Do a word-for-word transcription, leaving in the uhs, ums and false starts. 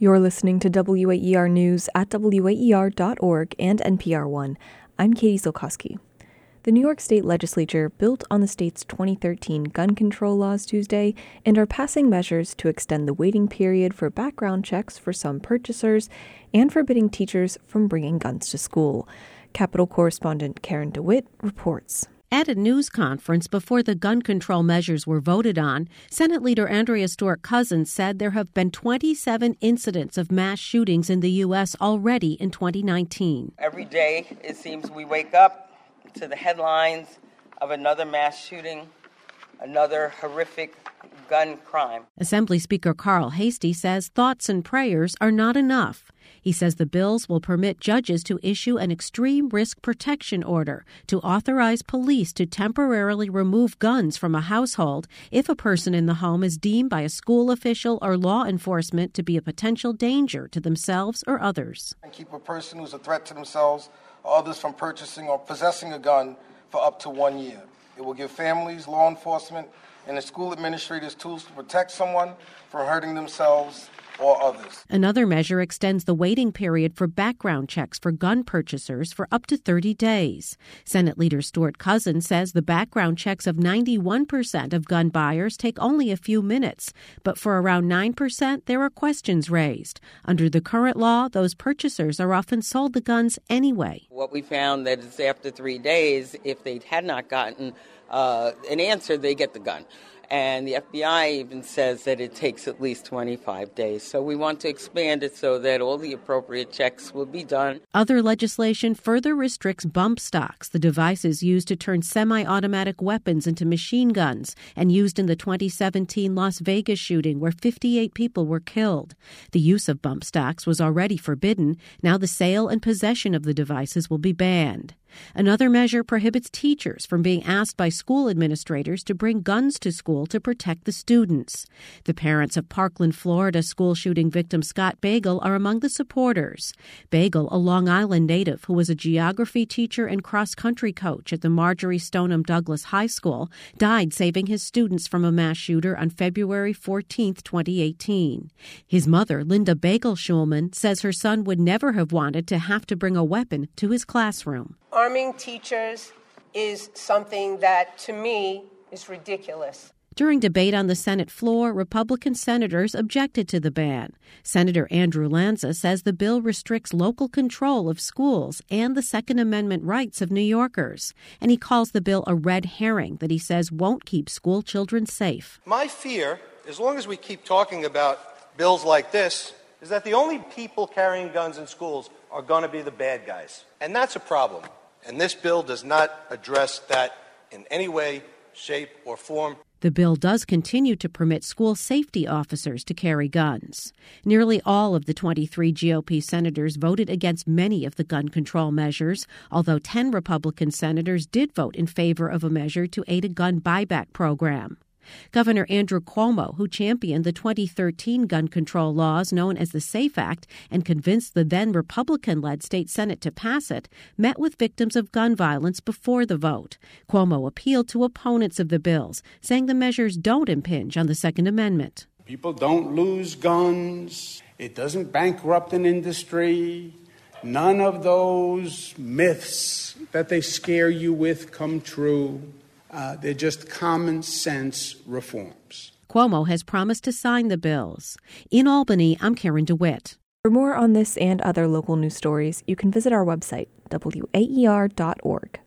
You're listening to W A E R News at W A E R dot org and N P R One. I'm Katie Silkowski. The New York State Legislature built on the state's twenty thirteen gun control laws Tuesday and are passing measures to extend the waiting period for background checks for some purchasers and forbidding teachers from bringing guns to school. Capitol correspondent Karen DeWitt reports. At a news conference before the gun control measures were voted on, Senate Leader Andrea Stewart-Cousins said there have been twenty-seven incidents of mass shootings in the U S already in twenty nineteen. Every day, it seems we wake up to the headlines of another mass shooting, another horrific gun crime. Assembly Speaker Carl Heastie says thoughts and prayers are not enough. He says the bills will permit judges to issue an extreme risk protection order to authorize police to temporarily remove guns from a household if a person in the home is deemed by a school official or law enforcement to be a potential danger to themselves or others. And keep a person who's a threat to themselves or others from purchasing or possessing a gun for up to one year. It will give families, law enforcement, and the school administrators tools to protect someone from hurting themselves or others. Another measure extends the waiting period for background checks for gun purchasers for up to thirty days. Senate Leader Stewart-Cousins says the background checks of ninety-one percent of gun buyers take only a few minutes, but for around nine percent, there are questions raised. Under the current law, those purchasers are often sold the guns anyway. What we found that is after three days, if they had not gotten uh, an answer, they get the gun. And the F B I even says that it takes at least twenty-five days. So we want to expand it so that all the appropriate checks will be done. Other legislation further restricts bump stocks, the devices used to turn semi-automatic weapons into machine guns and used in the twenty seventeen Las Vegas shooting where fifty-eight people were killed. The use of bump stocks was already forbidden. Now the sale and possession of the devices will be banned. Another measure prohibits teachers from being asked by school administrators to bring guns to school to protect the students. The parents of Parkland, Florida school shooting victim Scott Bagel are among the supporters. Bagel, a Long Island native who was a geography teacher and cross-country coach at the Marjorie Stoneham Douglas High School, died saving his students from a mass shooter on February fourteenth, twenty eighteen. His mother, Linda Bagel Schulman, says her son would never have wanted to have to bring a weapon to his classroom. Arming teachers is something that, to me, is ridiculous. During debate on the Senate floor, Republican senators objected to the ban. Senator Andrew Lanza says the bill restricts local control of schools and the Second Amendment rights of New Yorkers. And he calls the bill a red herring that he says won't keep school children safe. My fear, as long as we keep talking about bills like this, is that the only people carrying guns in schools are going to be the bad guys. And that's a problem. And this bill does not address that in any way, shape, or form. The bill does continue to permit school safety officers to carry guns. Nearly all of the twenty-three G O P senators voted against many of the gun control measures, although ten Republican senators did vote in favor of a measure to aid a gun buyback program. Governor Andrew Cuomo, who championed the twenty thirteen gun control laws known as the SAFE Act and convinced the then Republican-led state Senate to pass it, met with victims of gun violence before the vote. Cuomo appealed to opponents of the bills, saying the measures don't impinge on the Second Amendment. People don't lose guns. It doesn't bankrupt an industry. None of those myths that they scare you with come true. Uh, they're just common sense reforms. Cuomo has promised to sign the bills. In Albany, I'm Karen DeWitt. For more on this and other local news stories, you can visit our website, W A E R dot org.